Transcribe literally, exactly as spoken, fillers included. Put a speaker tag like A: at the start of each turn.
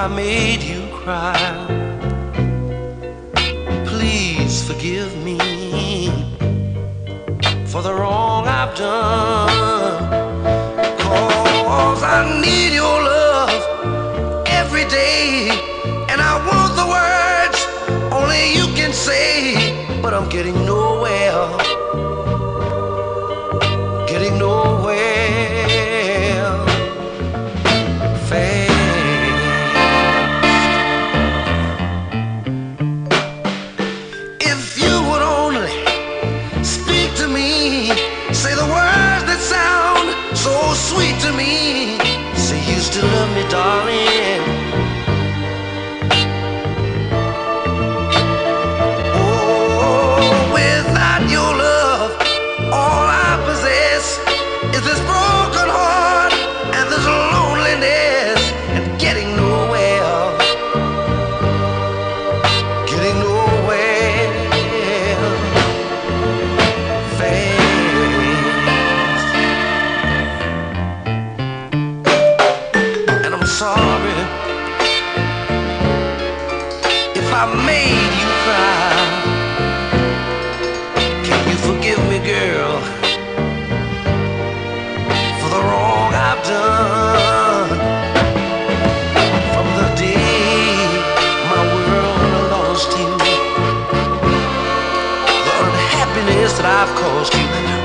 A: I made you cry, please forgive me for the wrong I've done. 'Cause I need your love every day, and I want the words only you can say, but I'm getting nowhere, getting nowhere fast. If you would only speak to me, say the words that sound so sweet to me, say you still love me, darling. Oh, without your love, all I possess is this broken heart and this loneliness, and getting nowhere, getting nowhere fast. And I'm sorry if I made you cry. Can you forgive me, girl, for the wrong I've done? From the day my world lost you, the unhappiness that I've caused you,